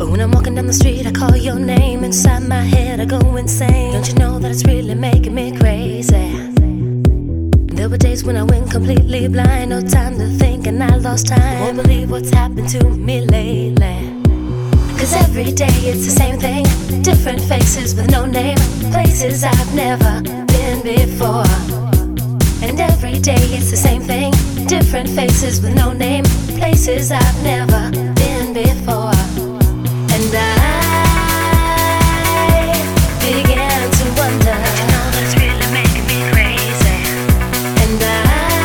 When I'm walking down the street, I call your name. Inside my head, I go insane. Don't you know that it's really making me crazy? There were days when I went completely blind. No time to think and I lost time. Won't believe what's happened to me lately. Cause every day it's the same thing. Different faces with no name. Places I've never been before. And every day it's the same thing. Different faces with no name. Places I've never been before. And I began to wonder. You know that's really making me crazy. And I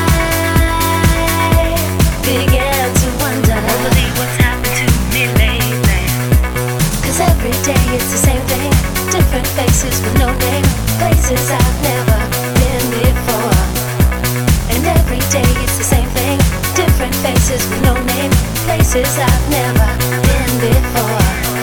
began to wonder. Won't believe what's happened to me lately. Cause every day it's the same thing. Different faces with no name. Places I've never been before. And every day it's the same thing. Different faces with no name. Places I've never been before.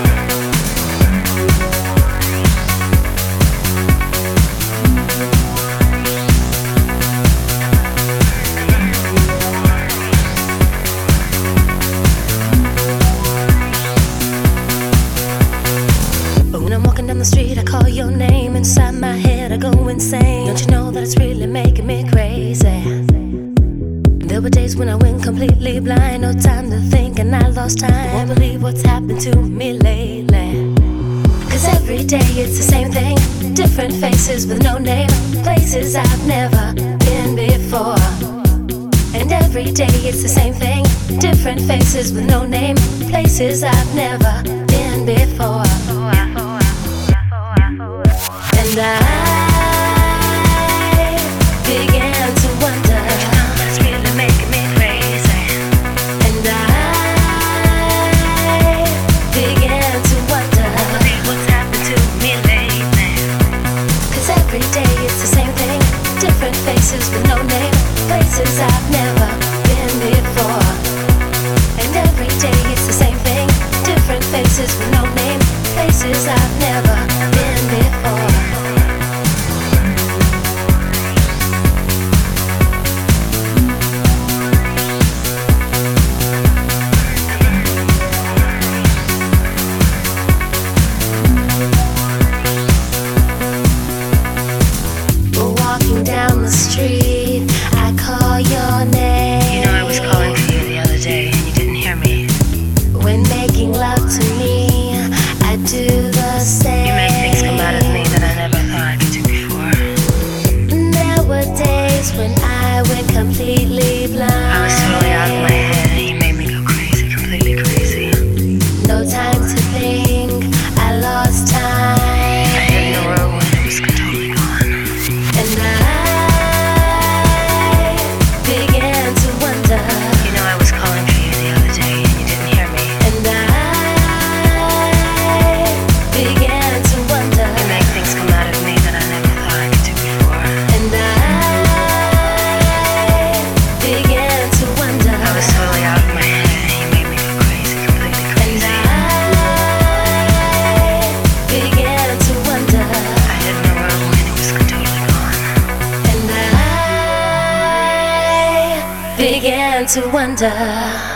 When I'm walking down the street, I call your name. Inside my head, I go insane. Don't you know that it's really making me crazy? There were days when I went completely blind. No time to think and I lost time. Won't believe what's happened to me lately. Cause every day it's the same thing. Different faces with no name. Places I've never been before. And every day it's the same thing. Different faces with no name. Places I've never been before. And I began to wonder. You know that's really making me crazy. And I began to wonder. Won't believe what's happened to me lately. Cause every day it's the same thing. Different faces with no name. Places I've never been before. And every day it's the same thing. Different faces with no name. Places I've never been before. Down the street, I call your name. You know I was calling for you the other day and you didn't hear me. When making love to me, I do the same. You make things come out of me that I never thought I could do before. There were days when I went completely blind. I was totally out of my head and you made me go crazy, completely crazy. No time to think, I lost time. I didn't know where it was totally gone. And I began to wonder. You know I was calling for you the other day and you didn't hear me. And I began to wonder. You make things come out of me that I never thought I could do before. And I began to wonder. I was totally out of my head and you made me go crazy, completely crazy. And I began to wonder. I didn't know where it went, it was totally gone. And I began to wonder.